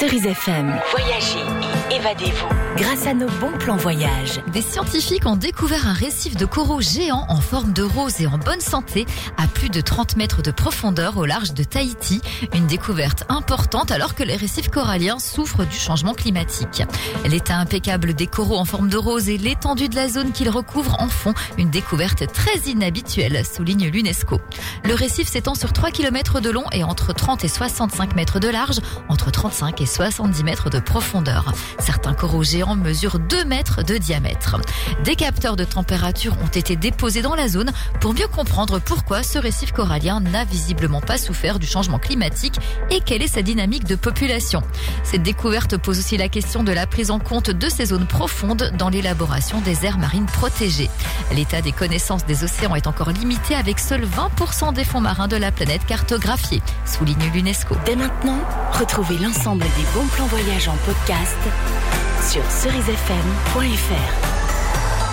Cerise FM. Voyagez et évadez-vous grâce à nos bons plans voyage. Des scientifiques ont découvert un récif de coraux géant en forme de rose et en bonne santé à plus de 30 mètres de profondeur au large de Tahiti. Une découverte importante alors que les récifs coralliens souffrent du changement climatique. L'état impeccable des coraux en forme de rose et l'étendue de la zone qu'ils recouvrent en font une découverte très inhabituelle, souligne l'UNESCO. Le récif s'étend sur 3 km de long et entre 30 et 65 mètres de large, entre 35 et 70 mètres de profondeur. Certains coraux géants mesurent 2 mètres de diamètre. Des capteurs de température ont été déposés dans la zone pour mieux comprendre pourquoi ce récif corallien n'a visiblement pas souffert du changement climatique et quelle est sa dynamique de population. Cette découverte pose aussi la question de la prise en compte de ces zones profondes dans l'élaboration des aires marines protégées. L'état des connaissances des océans est encore limité avec seuls 20% des fonds marins de la planète cartographiés, souligne l'UNESCO. Dès maintenant, retrouvez l'ensemble des bons plans voyage en podcast sur cerisefm.fr.